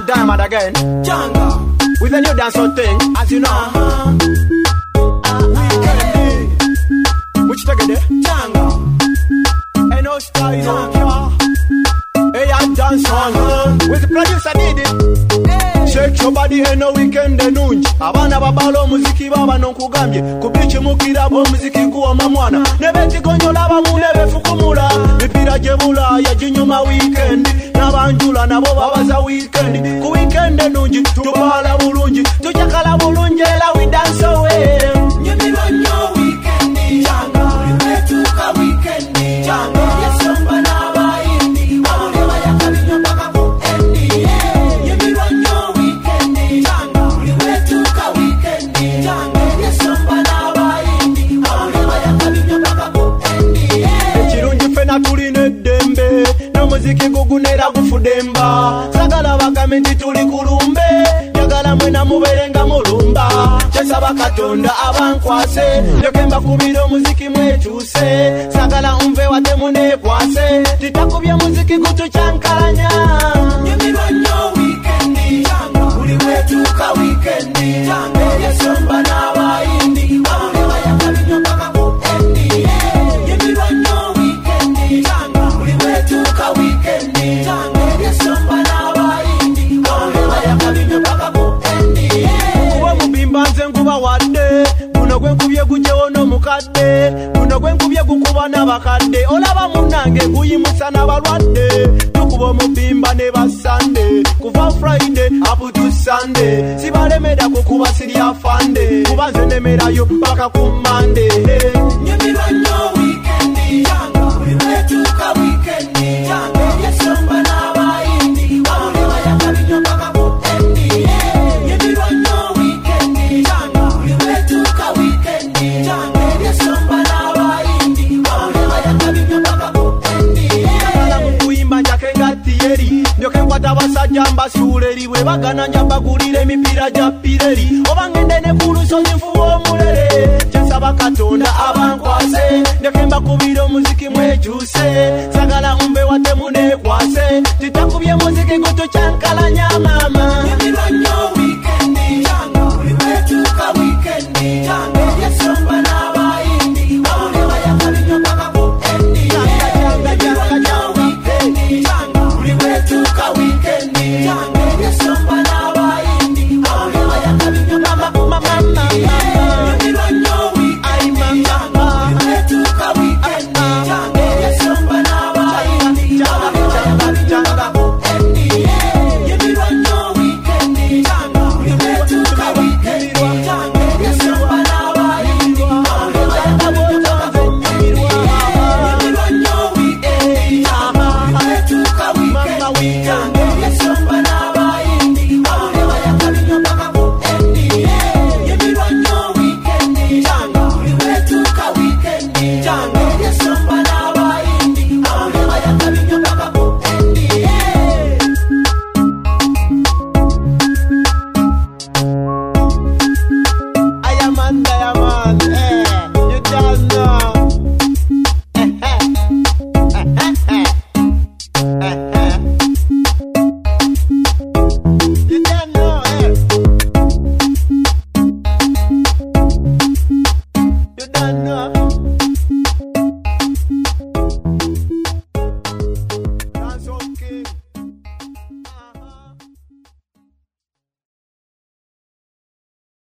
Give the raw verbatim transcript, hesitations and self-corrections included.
Diamond again. Jungle. With a new dancehall thing, as you know. Uh-huh. Uh, weekend. Which take it there? Jungle. Ain't no style, no car. Hey, I dance on. With the producer did it. Shake your body and no weekend nungi. Abana babalo muziki baba nonkugambye. Kubichi mukira bo muziki kuwa mamwana. Nebeti konyola bamu nebe fukumula. Mipira jebula ya jinyuma weekend. Nabanjula nabo babaza weekend. Ku weekend nungi tubala bulungi. Tujakala bulungi la we dance away. Nyemira nyo weekend janga. Ulimetuka weekend janga. Yesomba na baindi. Abuleba yakabinyo baka ku endi. Nyemira nyo weekend janga. Ulimetuka weekend janga. Yesomba na baindi. Abuleba yakabinyo baka ku endi. Ekirungi fena tuline dembe. Muziki gugunera gufudemba sagala bagamenti tuli kulumbe yagala mwena muberenga mulumba chesaba katonda abankwase yokemba kubiro muziki mwetuse sagala umve wate mune kwase titakubya muziki kutuchankalanya nyemirwa nyo weekend janga uli wetu ka weekend janga yesomba na baindi abuleba yakabinyo baka ku endi nyemirwa nyo weekend janga uli wetu ka weekend janga yesomba na baindi abuleba yakabinyo baka ku endi kuba mubimba nze nguba wadde guno gwe nkubye gujewo no mukadde guno gwe nkubye gukuba n'abakadde olaba munange guyimusa n'abalwadde tukuba mubimba ne basande kuva Friday up to Sunday sibalemera kukuba sirya fande kuba nze nemerayo paka ku Monday nyemirwa nyo weekend janga ulimetuka weekend janga yesomba na baindi abuleba yakabinyo paka ku endi nyemirwa nyo weekend janga ulimetuka weekend janga yesomba na baindi abuleba yakabinyo paka ku endi kala mukuyimba njake ngatiyeri nyoke nkwata basajja mbasuuleri bwe bagana njabagulira emipira gya pireri oba ngende ne ku lusozi nfuba omulere kyensaba katonda abankwase nyoke mbakubira omuziki mwekyuse sagala umbe